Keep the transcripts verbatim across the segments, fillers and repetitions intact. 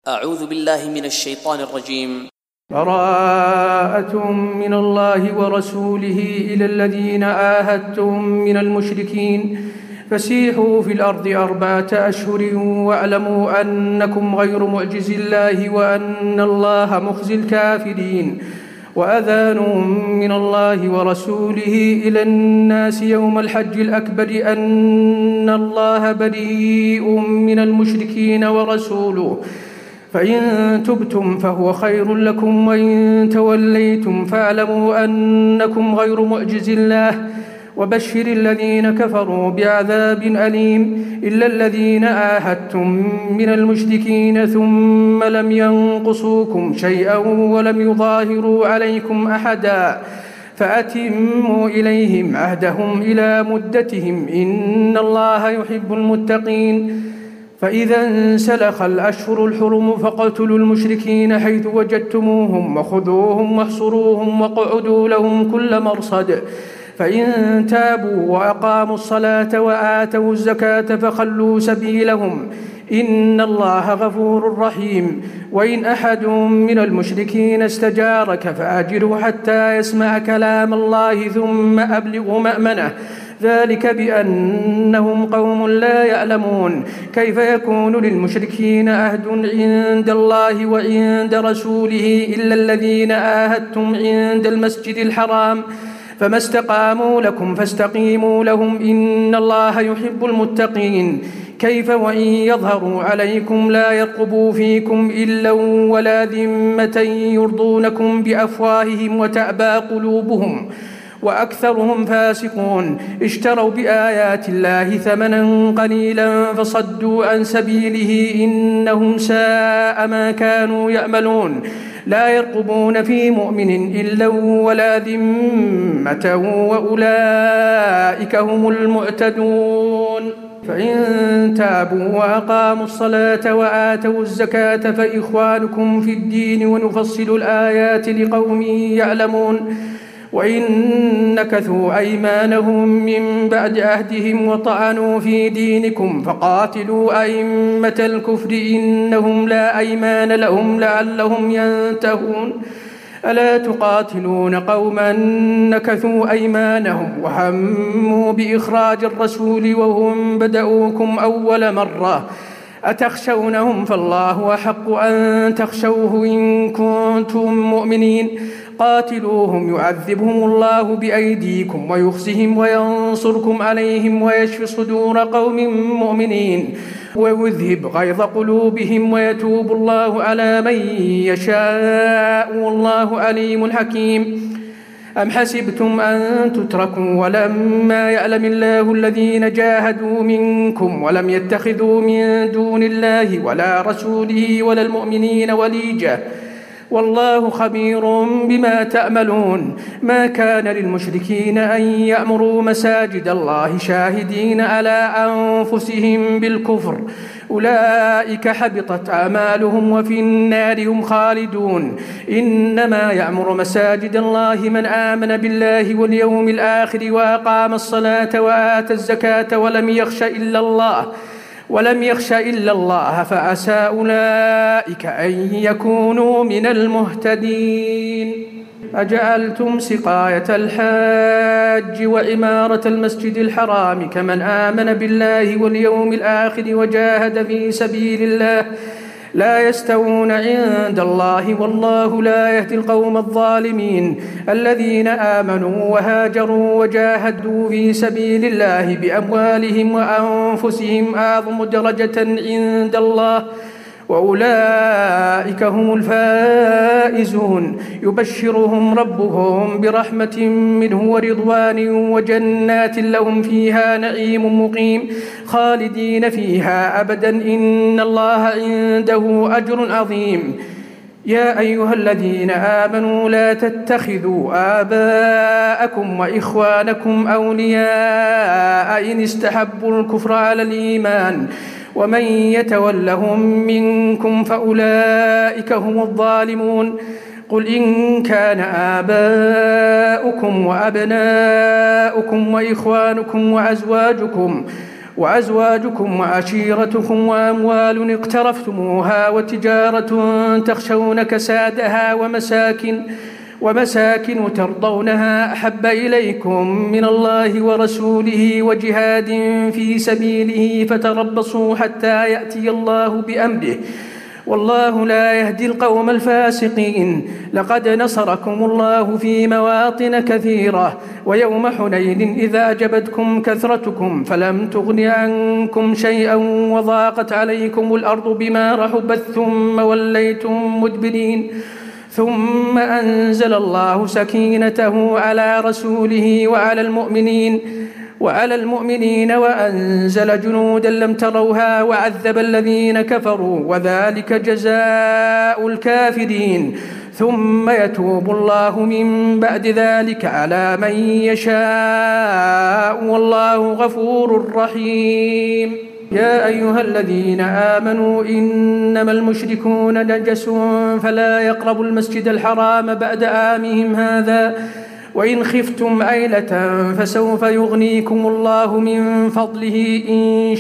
أعوذ بالله من الشيطان الرجيم. براءة من الله ورسوله إلى الذين عاهدتم من المشركين فسيحوا في الأرض أربعة أشهر واعلموا أنكم غير معجز الله وأن الله مخزي الكافرين. وأذان من الله ورسوله إلى الناس يوم الحج الأكبر أن الله بريء من المشركين ورسوله فإن تبتم فهو خير لكم وإن توليتم فاعلموا أنكم غير معجز الله وبشر الذين كفروا بعذاب أليم إلا الذين عاهدتم من المشركين ثم لم ينقصوكم شيئا ولم يظاهروا عليكم أحدا فأتموا إليهم عهدهم إلى مدتهم إن الله يحب المتقين. فإذا انسلخ الأشهر الحرم فاقتلوا المشركين حيث وجدتموهم وخذوهم واحصروهم واقعدوا لهم كل مرصد فإن تابوا وأقاموا الصلاة وآتوا الزكاة فخلوا سبيلهم إن الله غفور رحيم. وإن أحد من المشركين استجارك فأجره حتى يسمع كلام الله ثم أبلغ مأمنه ذلك بأنهم قوم لا يعلمون. كيف يكون للمشركين عهد عند الله وعند رسوله إلا الذين عاهدتم عند المسجد الحرام فما استقاموا لكم فاستقيموا لهم إن الله يحب المتقين. كيف وإن يظهروا عليكم لا يرقبوا فيكم إلا ولا ذمة يرضونكم بأفواههم وتأبى قلوبهم وأكثرهم فاسقون. اشتروا بآيات الله ثمنا قليلا فصدوا عن سبيله إنهم ساء ما كانوا يعملون. لا يرقبون في مؤمن إلا ولا ذمة وأولئك هم المعتدون. فإن تابوا وأقاموا الصلاة وآتوا الزكاة فإخوانكم في الدين ونفصل الآيات لقوم يعلمون. وإن نكثوا أيمانهم من بعد عهدهم وطعنوا في دينكم فقاتلوا أئمة الكفر إنهم لا أيمان لهم لعلهم ينتهون. ألا تقاتلون قوما نكثوا أيمانهم وهموا بإخراج الرسول وهم بدؤوكم أول مرة أتخشونهم فالله أحق أن تخشوه إن كنتم مؤمنين. قاتلوهم يعذبهم الله بأيديكم ويخزهم وينصركم عليهم ويشف صدور قوم مؤمنين ويذهب غيظ قلوبهم ويتوب الله على من يشاء والله عليم حكيم. أم حسبتم أن تتركوا ولما يعلم الله الذين جاهدوا منكم ولم يتخذوا من دون الله ولا رسوله ولا المؤمنين وليجة والله خبير بما تأملون. ما كان للمشركين أن يأمروا مساجد الله شاهدين على أنفسهم بالكفر أولئك حبطت أعمالهم وفي النار هم خالدون. إنما يأمر مساجد الله من آمن بالله واليوم الآخر وأقام الصلاة وآتى الزكاة ولم يخش إلا الله ولم يخش إلا الله فعسى أولئك أن يكونوا من المهتدين. أجعلتم سقاية الحاج وعمارة المسجد الحرام كمن آمن بالله واليوم الآخر وجاهد في سبيل الله لا يستوون عند الله والله لا يهدي القوم الظالمين. الذين آمنوا وهاجروا وجاهدوا في سبيل الله بأموالهم وأنفسهم أعظم درجة عند الله وأولئك هم الفائزون. يبشرهم ربهم برحمة منه ورضوان وجنات لهم فيها نعيم مقيم خالدين فيها أبدا إن الله عنده أجر عظيم. يا أيها الذين آمنوا لا تتخذوا آباءكم وإخوانكم أولياء إن استحبوا الكفر على الإيمان ومن يتولهم منكم فأولئك هم الظالمون. قل إن كان آباؤكم وأبناؤكم وإخوانكم وأزواجكم وأزواجكم وعشيرتكم وأموال اقترفتموها وتجارة تخشون كسادها ومساكن ومساكن ترضونها أحب إليكم من الله ورسوله وجهاد في سبيله فتربصوا حتى يأتي الله بأمره والله لا يهدي القوم الفاسقين. لقد نصركم الله في مواطن كثيرة ويوم حنين إذا أعجبتكم كثرتكم فلم تغن عنكم شيئا وضاقت عليكم الأرض بما رحبت ثم وليتم مدبرين ثم أنزل الله سكينته على رسوله وعلى المؤمنين وعلى المؤمنين وأنزل جنودا لم تروها وعذب الذين كفروا وذلك جزاء الكافرين ثم يتوب الله من بعد ذلك على من يشاء والله غفور رحيم. يا أيها الذين آمنوا إنما المشركون نجس فلا يقربوا المسجد الحرام بعد عامهم هذا وإن خفتم عيلة فسوف يغنيكم الله من فضله إن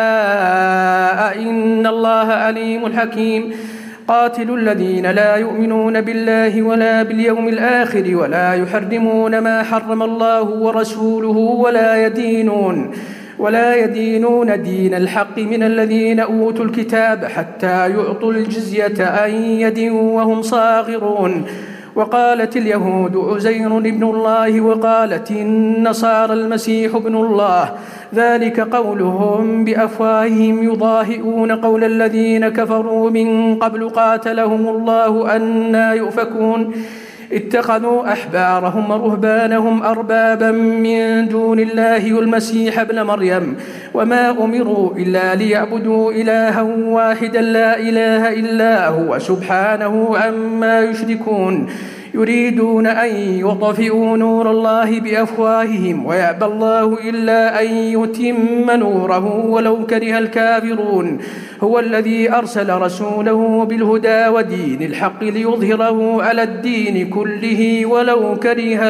شاء إن الله عليم حكيم. قاتلوا الذين لا يؤمنون بالله ولا باليوم الآخر ولا يحرمون ما حرم الله ورسوله ولا يدينون ولا يدينون دين الحق من الذين أوتوا الكتاب حتى يعطوا الجزية عن يد وهم صاغرون. وقالت اليهود عزير ابن الله وقالت النصارى المسيح ابن الله ذلك قولهم بأفواههم يضاهئون قول الذين كفروا من قبل قاتلهم الله أنى يؤفكون. اتخذوا أحبارهم ورهبانهم أربابا من دون الله والمسيح ابن مريم وما أمروا إلا ليعبدوا إلها واحدا لا إله إلا هو سبحانه عما يشركون. يريدون أن يطفئوا نور الله بأفواههم ويأبى الله إلا أن يتم نوره ولو كره الكافرون. هو الذي أرسل رسوله بالهدى ودين الحق ليظهره على الدين كله ولو كره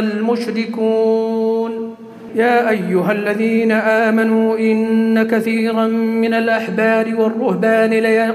المشركون. يا أيها الذين آمنوا إن كثيرا من الأحبار والرهبان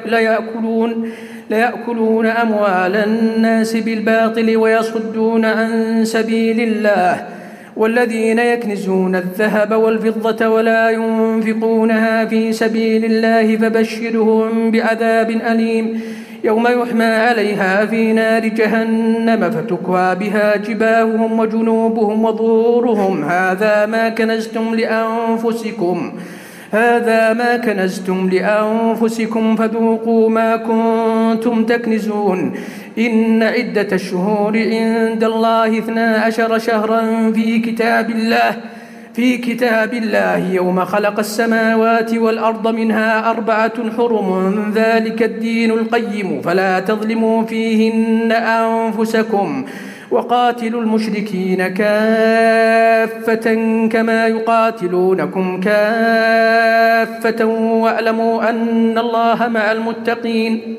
ليأكلون ليأكلون أموال الناس بالباطل ويصدون عن سبيل الله والذين يكنزون الذهب والفضة ولا ينفقونها في سبيل الله فبشرهم بعذاب أليم يوم يحمى عليها في نار جهنم فتكوى بها جباههم وجنوبهم وظهورهم هذا ما كنزتم لأنفسكم هذا ما كنزتم لأنفسكم فذوقوا ما كنتم تكنزون. إن عدة الشهور عند الله اثنا عشر شهرا في كتاب الله في كتاب الله يوم خلق السماوات والأرض منها أربعة حرم ذلك الدين القيم فلا تظلموا فيهن أنفسكم وقاتلوا المشركين كافة كما يقاتلونكم كافة واعلموا أن الله مع المتقين.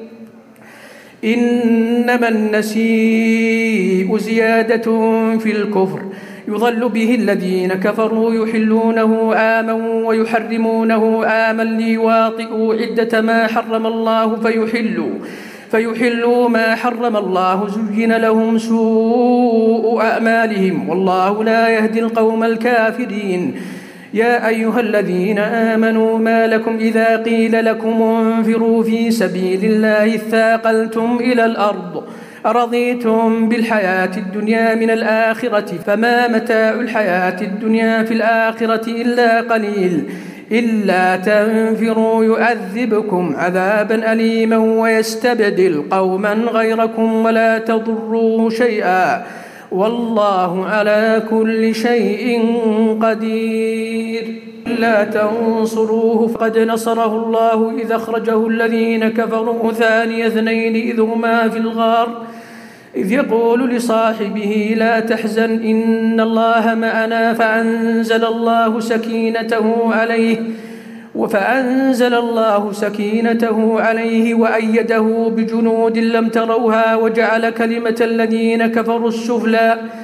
إنما النسيء زيادة في الكفر يضل به الذين كفروا يحلونه عاما ويحرمونه عاما ليواطئوا عدة ما حرم الله فيحلوا فيحلوا ما حرم الله زين لهم سوء أعمالهم والله لا يهدي القوم الكافرين. يا أيها الذين آمنوا ما لكم إذا قيل لكم انفروا في سبيل الله اثاقلتم إلى الأرض أرضيتم بالحياة الدنيا من الآخرة فما متاع الحياة الدنيا في الآخرة إلا قليل إلا تنفروا يعذبكم عذابا أليما ويستبدل قوما غيركم ولا تضروه شيئا والله على كل شيء قدير. لا تنصروه فقد نصره الله إذ أخرجه الذين كفروا ثاني اثنين إذ هما في الغار إذ يقول لصاحبه لا تحزن إن الله معنا فأنزل الله سكينته عليه وفأنزل الله سكينته عليه وأيده بجنود لم تروها وجعل كلمة الذين كفروا السفلى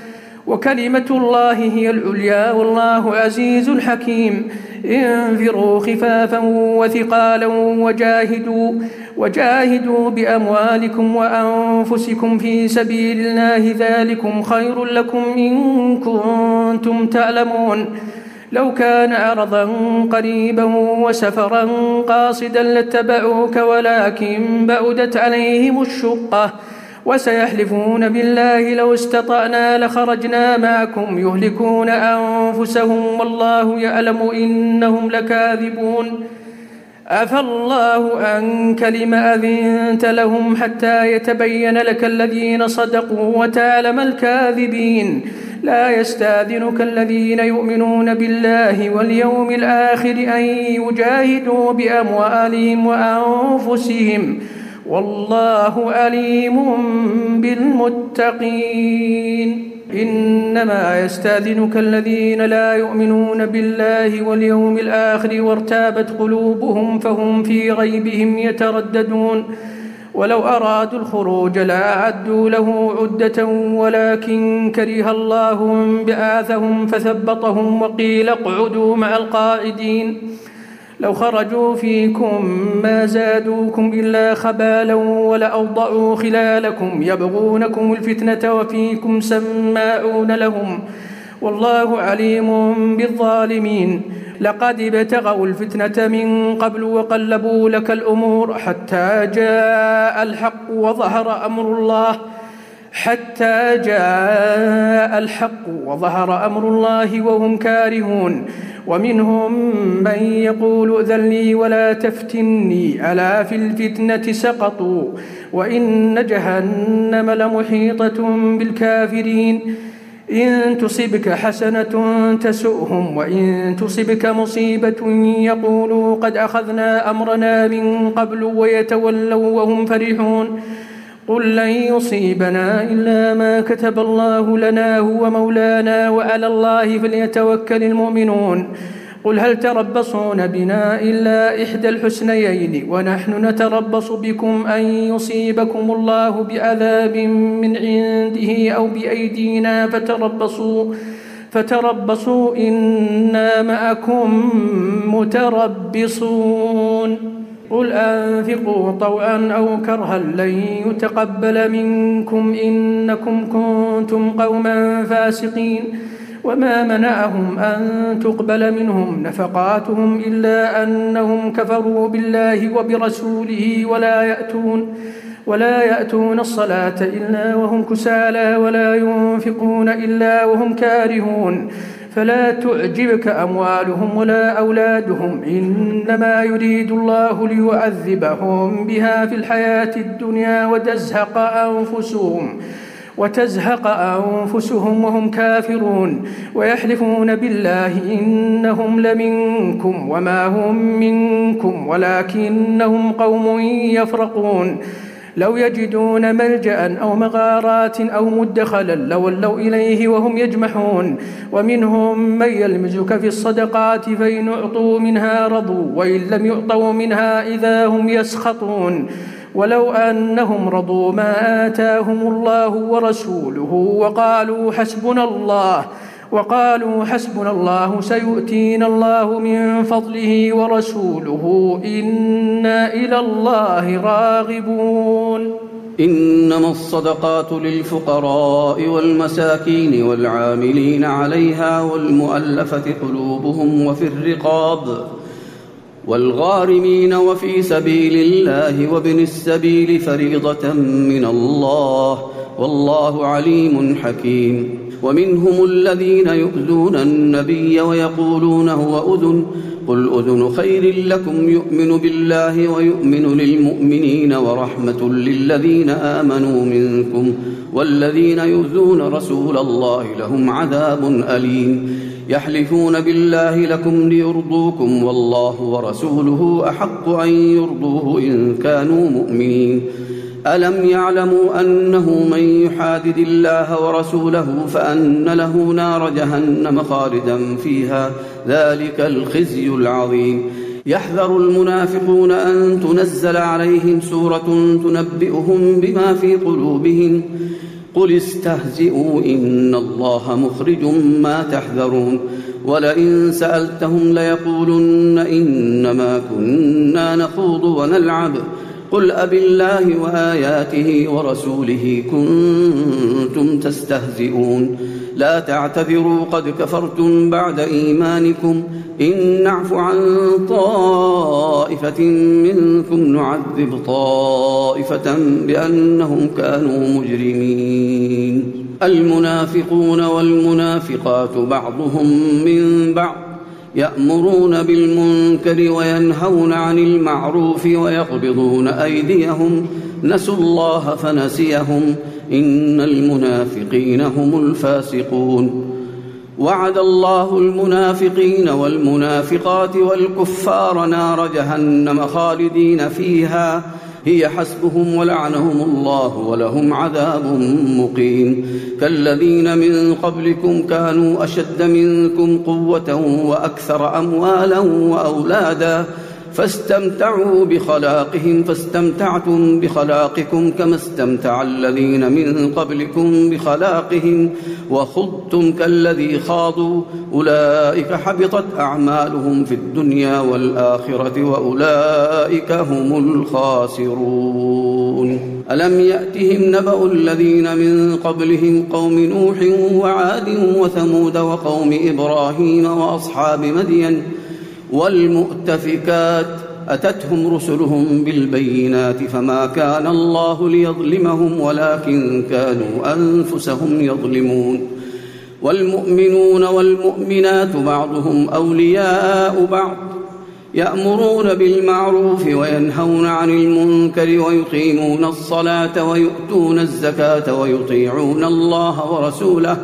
وكلمة الله هي العليا والله عزيز حكيم. انفروا خفافا وثقالا وجاهدوا وجاهدوا بأموالكم وأنفسكم في سبيل الله ذلكم خير لكم إن كنتم تعلمون. لو كان عرضا قريبا وسفرا قاصدا لاتبعوك ولكن بعدت عليهم الشقة وسيحلفون بالله لو استطعنا لخرجنا معكم يهلكون أنفسهم والله يعلم إنهم لكاذبون. عفى الله عنك لم أذنت لهم حتى يتبين لك الذين صدقوا وتعلم الكاذبين. لا يستأذنك الذين يؤمنون بالله واليوم الآخر أن يجاهدوا بأموالهم وأنفسهم والله عليم بالمتقين. إنما يستأذنك الذين لا يؤمنون بالله واليوم الآخر وارتابت قلوبهم فهم في ريبهم يترددون. ولو أرادوا الخروج لأعدوا له عدة ولكن كره الله بعاثهم فثبطهم وقيل اقعدوا مع القاعدين. لو خرجوا فيكم ما زادوكم إلا خبالا ولأوضعوا خلالكم يبغونكم الفتنة وفيكم سماعون لهم والله عليم بالظالمين. لقد ابتغوا الفتنة من قبل وقلبوا لك الأمور حتى جاء الحق وظهر أمر الله حتى جاء الحق وظهر أمر الله وهم كارهون. ومنهم من يقول ائذن لي ولا تفتني ألا في الفتنة سقطوا وإن جهنم لمحيطة بالكافرين. إن تصبك حسنة تسؤهم وإن تصبك مصيبة يقولوا قد أخذنا أمرنا من قبل ويتولوا وهم فرحون. قل لن يصيبنا إلا ما كتب الله لنا هو مولانا وعلى الله فليتوكل المؤمنون. قل هل تربصون بنا إلا إحدى الحسنيين ونحن نتربص بكم أن يصيبكم الله بعذاب من عنده أو بأيدينا فتربصوا فتربصوا إنا معكم متربصون. قل أنفقوا طوعا أو كرها لن يتقبل منكم إنكم كنتم قوما فاسقين. وما منعهم أن تقبل منهم نفقاتهم إلا أنهم كفروا بالله وبرسوله ولا يأتون ولا يأتون الصلاة إلا وهم كسالى ولا ينفقون إلا وهم كارهون. فلا تعجبك أموالهم ولا أولادهم إنما يريد الله ليعذبهم بها في الحياة الدنيا وتزهق أنفسهم وتزهق أنفسهم وهم كافرون. ويحلفون بالله إنهم لمنكم وما هم منكم ولكنهم قوم يفرقون. لو يجدون ملجأ أو مغارات أو مدخلا لولوا إليه وهم يجمحون. ومنهم من يلمزك في الصدقات فإن أعطوا منها رضوا وإن لم يعطوا منها إذا هم يسخطون. ولو أنهم رضوا ما آتاهم الله ورسوله وقالوا حسبنا الله وقالوا حسبنا الله سيؤتينا الله من فضله ورسوله إنا إلى الله راغبون. إنما الصدقات للفقراء والمساكين والعاملين عليها والمؤلفة قلوبهم وفي الرقاب والغارمين وفي سبيل الله وابن السبيل فريضة من الله والله عليم حكيم. ومنهم الذين يؤذون النبي ويقولون هو أذن قل أذن خير لكم يؤمن بالله ويؤمن للمؤمنين ورحمة للذين آمنوا منكم والذين يؤذون رسول الله لهم عذاب أليم. يحلفون بالله لكم ليرضوكم والله ورسوله أحق أن يرضوه إن كانوا مؤمنين. ألم يعلموا أنه من يحادد الله ورسوله فأن له نار جهنم خالدا فيها ذلك الخزي العظيم. يحذر المنافقون أن تنزل عليهم سورة تنبئهم بما في قلوبهم قل استهزئوا إن الله مخرج ما تحذرون ولئن سألتهم ليقولن إنما كنا نخوض ونلعب قل أبالله وآياته ورسوله كنتم تستهزئون لا تعتذروا قد كفرتم بعد إيمانكم إن نعف عن طائفة منكم نعذب طائفة بأنهم كانوا مجرمين المنافقون والمنافقات بعضهم من بعض يأمرون بالمنكر وينهون عن المعروف ويقبضون أيديهم نسوا الله فنسيهم إن المنافقين هم الفاسقون وعد الله المنافقين والمنافقات والكفار نار جهنم خالدين فيها هي حسبهم ولعنهم الله ولهم عذاب مقيم كالذين من قبلكم كانوا أشد منكم قوة وأكثر أموالا وأولادا فاستمتعوا بخلاقهم فاستمتعتم بخلاقكم كما استمتع الذين من قبلكم بخلاقهم وخضتم كالذي خاضوا أولئك حبطت أعمالهم في الدنيا والآخرة وأولئك هم الخاسرون ألم يأتهم نبأ الذين من قبلهم قوم نوح وعاد وثمود وقوم إبراهيم وأصحاب مدين والمؤتفكات أتتهم رسلهم بالبينات فما كان الله ليظلمهم ولكن كانوا أنفسهم يظلمون والمؤمنون والمؤمنات بعضهم أولياء بعض يأمرون بالمعروف وينهون عن المنكر ويقيمون الصلاة ويؤتون الزكاة ويطيعون الله ورسوله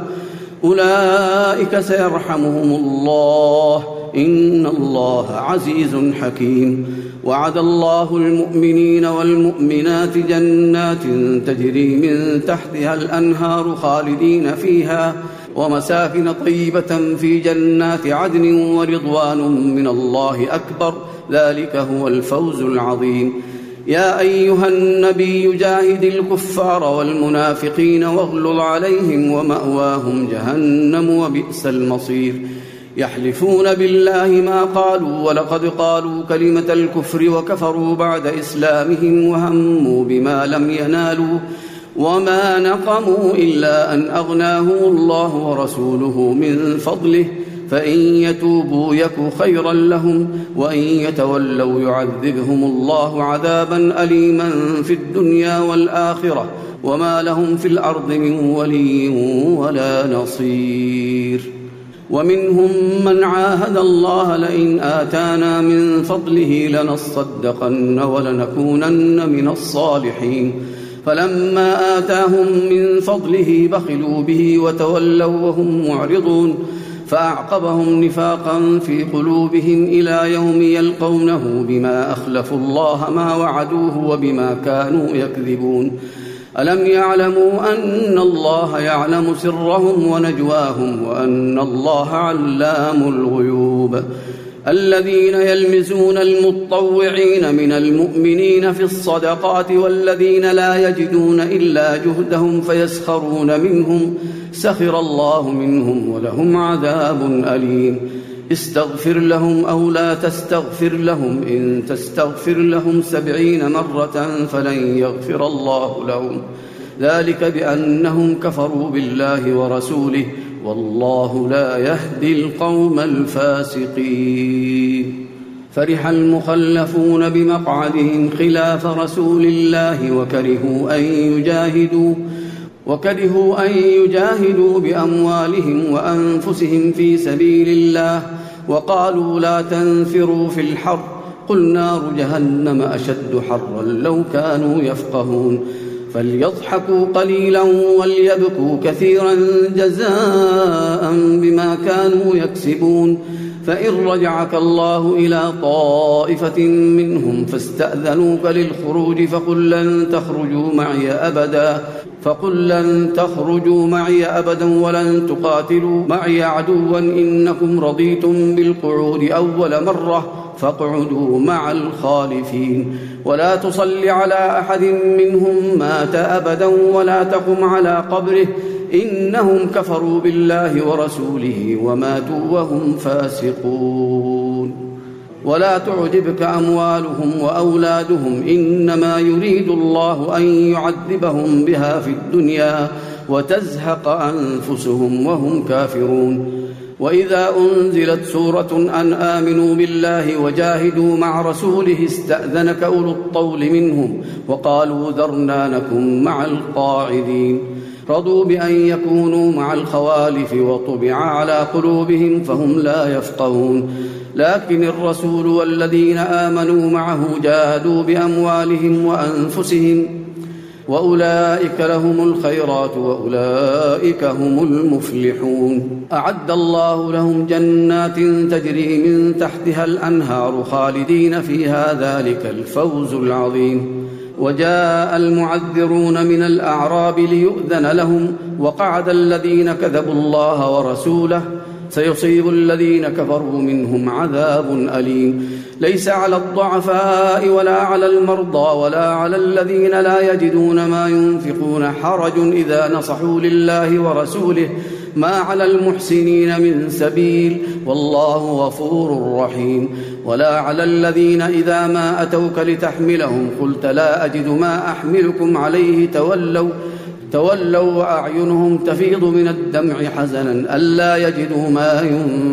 أولئك سيرحمهم الله إن الله عزيز حكيم وعد الله المؤمنين والمؤمنات جنات تجري من تحتها الأنهار خالدين فيها ومساكن طيبة في جنات عدن ورضوان من الله أكبر ذلك هو الفوز العظيم يا أيها النبي جاهد الكفار والمنافقين واغلظ عليهم ومأواهم جهنم وبئس المصير يحلفون بالله ما قالوا ولقد قالوا كلمة الكفر وكفروا بعد إسلامهم وهموا بما لم ينالوا وما نقموا إلا أن أغناهم الله ورسوله من فضله فإن يتوبوا يك خيرا لهم وإن يتولوا يعذبهم الله عذابا أليما في الدنيا والآخرة وما لهم في الأرض من ولي ولا نصير ومنهم من عاهد الله لئن آتانا من فضله لنصدقن ولنكونن من الصالحين فلما آتاهم من فضله بخلوا به وتولوا وهم معرضون فأعقبهم نفاقا في قلوبهم إلى يوم يلقونه بما أخلفوا الله ما وعدوه وبما كانوا يكذبون ألم يعلموا أن الله يعلم سرهم ونجواهم وأن الله علام الغيوب الذين يلمزون المتطوعين من المؤمنين في الصدقات والذين لا يجدون إلا جهدهم فيسخرون منهم سخر الله منهم ولهم عذاب أليم استغفر لهم أو لا تستغفر لهم إن تستغفر لهم سبعين مرة فلن يغفر الله لهم ذلك بأنهم كفروا بالله ورسوله والله لا يهدي القوم الفاسقين فرح المخلفون بمقعدهم خلاف رسول الله وكرهوا أن يجاهدوا وكرهوا أن يجاهدوا بأموالهم وأنفسهم في سبيل الله وقالوا لا تنفروا في الحر قل نار جهنم أشد حرا لو كانوا يفقهون فليضحكوا قليلا وليبكوا كثيرا جزاء بما كانوا يكسبون فإن رجعك الله إلى طائفة منهم فاستأذنوك للخروج فقل لن تخرجوا معي أبدا فقل لن تخرجوا معي أبدا ولن تقاتلوا معي عدوا إنكم رضيتم بالقعود أول مرة فاقعدوا مع الخالفين ولا تصل على أحد منهم مات أبدا ولا تقم على قبره إنهم كفروا بالله ورسوله وماتوا وهم فاسقون ولا تعجبك أموالهم وأولادهم إنما يريد الله أن يعذبهم بها في الدنيا وتزهق أنفسهم وهم كافرون وإذا أنزلت سورة أن آمنوا بالله وجاهدوا مع رسوله استأذنك أولو الطول منهم وقالوا ذرنا نكن مع القاعدين رضوا بأن يكونوا مع الخوالف وطبع على قلوبهم فهم لا يفقهون لكن الرسول والذين آمنوا معه جاهدوا بأموالهم وأنفسهم وأولئك لهم الخيرات وأولئك هم المفلحون أعد الله لهم جنات تجري من تحتها الأنهار خالدين فيها ذلك الفوز العظيم وجاء المعذرون من الأعراب ليؤذن لهم وقعد الذين كذبوا الله ورسوله سيصيب الذين كفروا منهم عذاب أليم ليس على الضعفاء ولا على المرضى ولا على الذين لا يجدون ما ينفقون حرج إذا نصحوا لله ورسوله ما على المحسنين من سبيل والله غفور رحيم ولا على الذين إذا ما أتوك لتحملهم قلت لا أجد ما أحملكم عليه تولوا تولوا وأعينهم تفيض من الدمع حزنا ألا يجدوا ما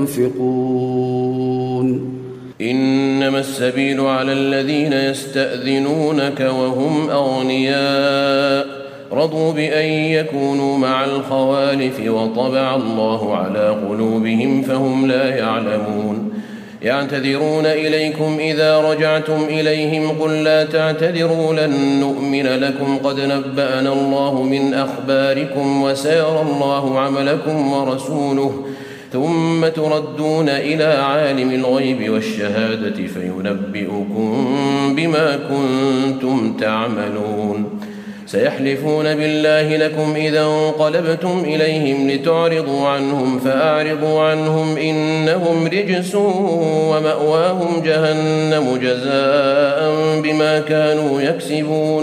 ينفقون إنما السبيل على الذين يستأذنونك وهم أغنياء رضوا بأن يكونوا مع الخوالف وطبع الله على قلوبهم فهم لا يعلمون يعتذرون إليكم إذا رجعتم إليهم قل لا تعتذروا لن نؤمن لكم قد نبأنا الله من أخباركم وسيرى الله عملكم ورسوله ثم تردون إلى عالم الغيب والشهادة فينبئكم بما كنتم تعملون سيحلفون بالله لكم إذا انقلبتم إليهم لتعرضوا عنهم فأعرضوا عنهم إنهم رجس ومأواهم جهنم جزاء بما كانوا يكسبون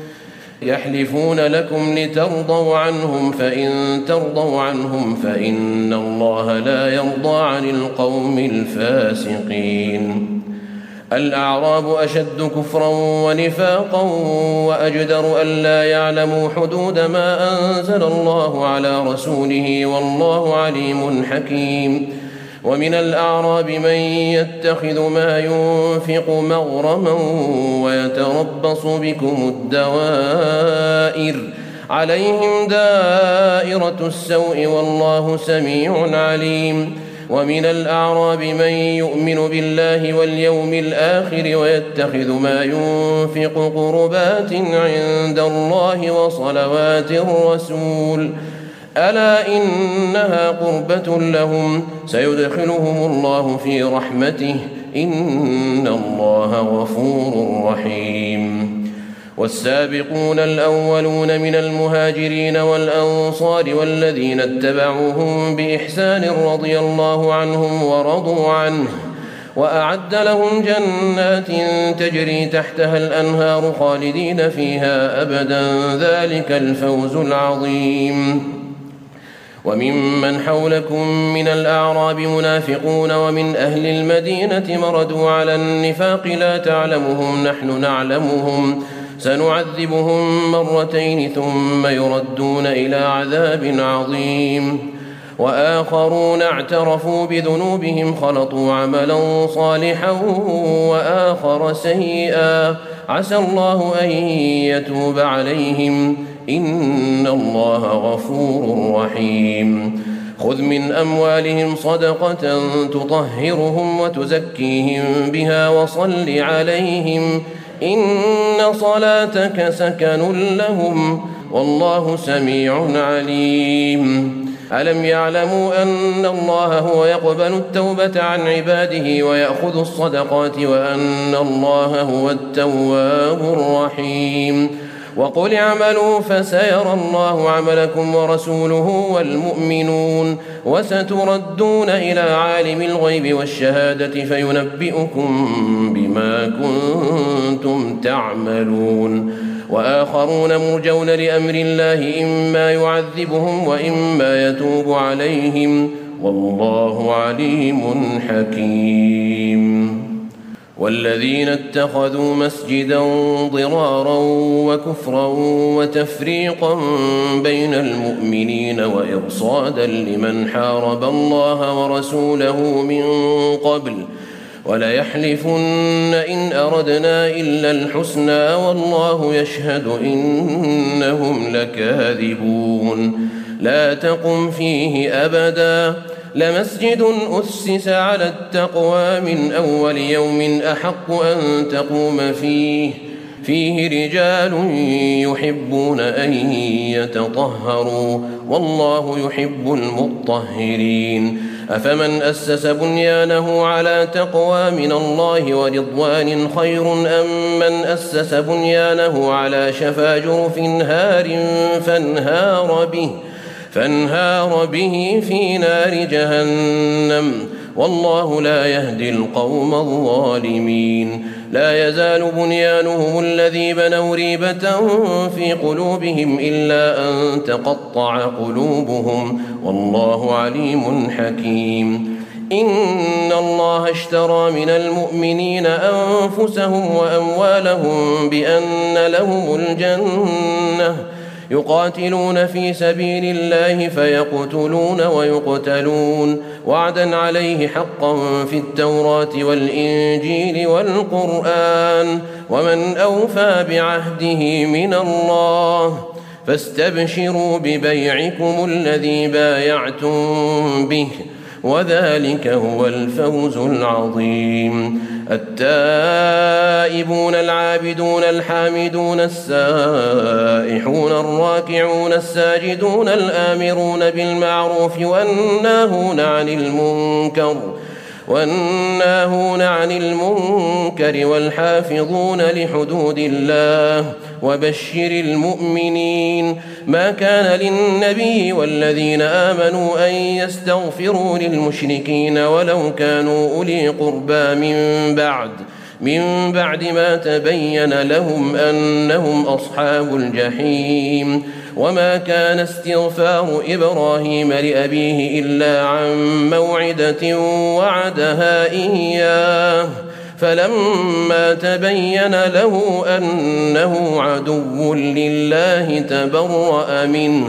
يحلفون لكم لترضوا عنهم فإن ترضوا عنهم فإن الله لا يرضى عن القوم الفاسقين الأعراب أشد كفرا ونفاقا وأجدر ألا يعلموا حدود ما أنزل الله على رسوله والله عليم حكيم ومن الأعراب من يتخذ ما ينفق مغرما ويتربص بكم الدوائر عليهم دائرة السوء والله سميع عليم ومن الأعراب من يؤمن بالله واليوم الآخر ويتخذ ما ينفق قربات عند الله وصلوات الرسول ألا إنها قربة لهم سيدخلهم الله في رحمته إن الله غفور رحيم والسابقون الأولون من المهاجرين والأنصار والذين اتبعوهم بإحسان رضي الله عنهم ورضوا عنه وأعد لهم جنات تجري تحتها الأنهار خالدين فيها أبدا ذلك الفوز العظيم وممن حولكم من الأعراب منافقون ومن أهل المدينة مردوا على النفاق لا تعلمهم نحن نعلمهم سنعذبهم مرتين ثم يردون إلى عذاب عظيم وآخرون اعترفوا بذنوبهم خلطوا عملا صالحا وآخر سيئا عسى الله أن يتوب عليهم إن الله غفور رحيم خذ من أموالهم صدقة تطهرهم وتزكيهم بها وصل عليهم إن صلاتك سكن لهم والله سميع عليم ألم يعلموا أن الله هو يقبل التوبة عن عباده ويأخذ الصدقات وأن الله هو التواب الرحيم وقل اعملوا فسيرى الله عملكم ورسوله والمؤمنون وستردون إلى عالم الغيب والشهادة فينبئكم بما كنتم تعملون. وآخرون مرجون لأمر الله إما يعذبهم وإما يتوب عليهم والله عليم حكيم. والذين اتخذوا مسجدا ضرارا وكفرا وتفريقا بين المؤمنين وإرصادا لمن حارب الله ورسوله من قبل وليحلفن إن أردنا إلا الحسنى والله يشهد إنهم لكاذبون. لا تقم فيه أبدا لمسجد أسس على التقوى من أول يوم أحق أن تقوم فيه فيه رجال يحبون أن يتطهروا والله يحب المطهرين. أفمن أسس بنيانه على تقوى من الله ورضوان خير أم من أسس بنيانه على شفا جرف هار فانهار به فانهار به في نار جهنم والله لا يهدي القوم الظالمين. لا يزال بنيانهم الذي بنوا ريبة في قلوبهم إلا أن تقطع قلوبهم والله عليم حكيم. إن الله اشترى من المؤمنين أنفسهم وأموالهم بأن لهم الجنة يقاتلون في سبيل الله فيقتلون ويقتلون وعدا عليه حقا في التوراة والإنجيل والقرآن ومن أوفى بعهده من الله فاستبشروا ببيعكم الذي بايعتم به وذلك هو الفوز العظيم. التائبون العابدون الحامدون السائحون الراكعون الساجدون الآمرون بالمعروف والناهون عن المنكر والناهون عن المنكر والحافظون لحدود الله وبشر المؤمنين. ما كان للنبي والذين آمنوا أن يستغفروا للمشركين ولو كانوا أولي قربى من بعد من بعد ما تبين لهم أنهم أصحاب الجحيم. وما كان استغفار إبراهيم لأبيه إلا عن موعدة وعدها إياه فلما تبين له أنه عدو لله تبرأ منه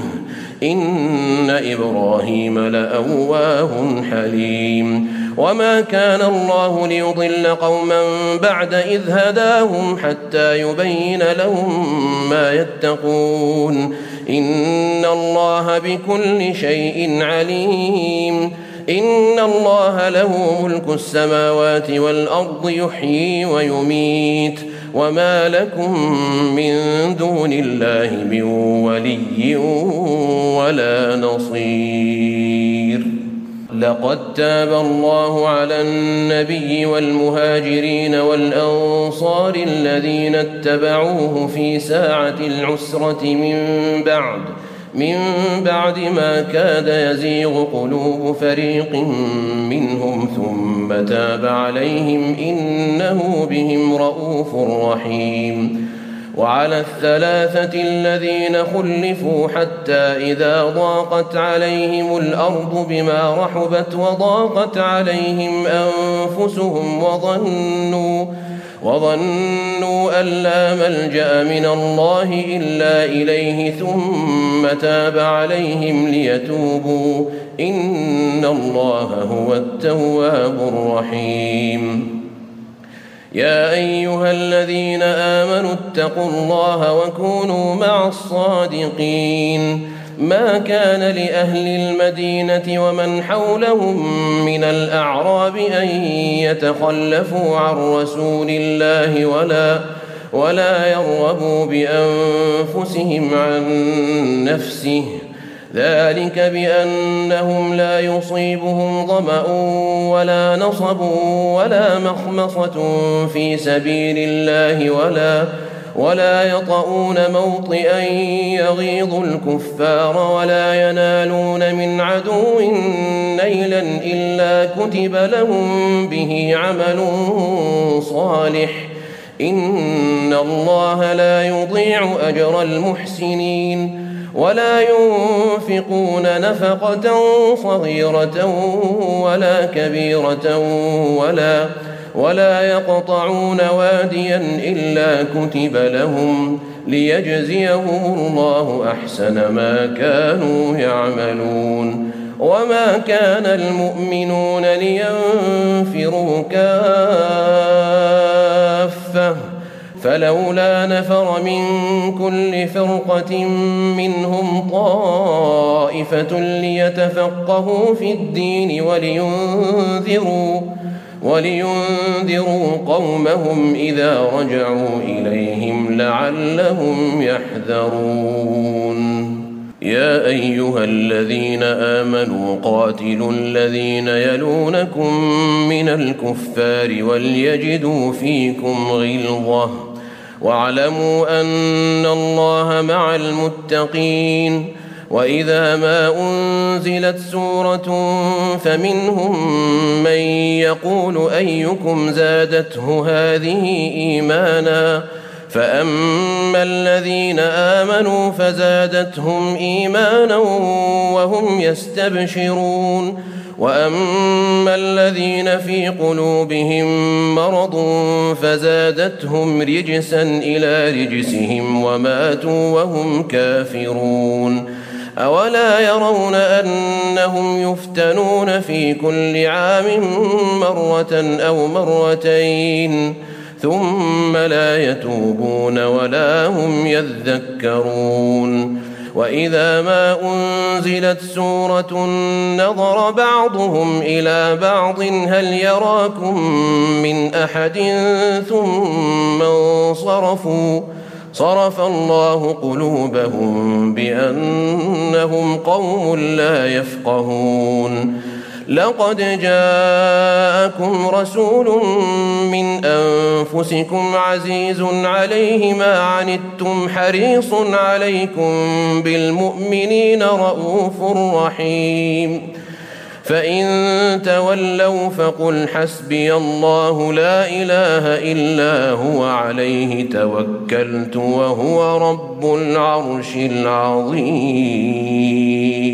إن إبراهيم لأواه حليم. وما كان الله ليضل قوما بعد إذ هداهم حتى يبين لهم ما يتقون إن الله بكل شيء عليم. إن الله له ملك السماوات والأرض يحيي ويميت وما لكم من دون الله من ولي ولا نصير. لقد تاب الله على النبي والمهاجرين والأنصار الذين اتبعوه في ساعة العسرة من بعد من بعد ما كاد يزيغ قلوب فريق منهم ثم تاب عليهم إنه بهم رءوف رحيم. وعلى الثلاثة الذين خلفوا حتى إذا ضاقت عليهم الأرض بما رحبت وضاقت عليهم أنفسهم وظنوا وظنوا أن لا ملجأ من الله إلا إليه ثم تاب عليهم ليتوبوا إن الله هو التواب الرحيم. يا أيها الذين آمنوا اتقوا الله وكونوا مع الصادقين. ما كان لأهل المدينة ومن حولهم من الأعراب أن يتخلفوا عن رسول الله ولا ولا يرغبوا بأنفسهم عن نفسه ذلك بأنهم لا يصيبهم ظمأ ولا نصب ولا مخمصة في سبيل الله ولا ولا يطؤون موطئا يغيظ الكفار ولا ينالون من عدو نيلا إلا كتب لهم به عمل صالح إن الله لا يضيع أجر المحسنين ولا ينفقون نفقة صغيرة ولا كبيرة ولا ولا يقطعون واديا إلا كتب لهم ليجزيهم الله أحسن ما كانوا يعملون وما كان المؤمنون لينفروا كافة فلولا نفر من كل فرقة منهم طائفة ليتفقهوا في الدين ولينذروا ولينذروا قومهم إذا رجعوا إليهم لعلهم يحذرون يا أيها الذين آمنوا قاتلوا الذين يلونكم من الكفار وليجدوا فيكم غلظة واعلموا أن الله مع المتقين وإذا ما أنزلت سورة فمنهم من يقول أيكم زادته هذه إيمانا فأما الذين آمنوا فزادتهم إيمانا وهم يستبشرون وأما الذين في قلوبهم مرض فزادتهم رجسا إلى رجسهم وماتوا وهم كافرون أولا يرون أنهم يفتنون في كل عام مرة أو مرتين ثم لا يتوبون ولا هم يذكرون وإذا ما أنزلت سورة نظر بعضهم إلى بعض هل يراكم من أحد ثم انصرفوا صرف الله قلوبهم بأنهم قوم لا يفقهون لقد جاءكم رسول من أنفسكم عزيز عليه ما عنتم حريص عليكم بالمؤمنين رؤوف رحيم فإن تولوا فقل حسبي الله لا إله إلا هو عليه توكلت وهو رب العرش العظيم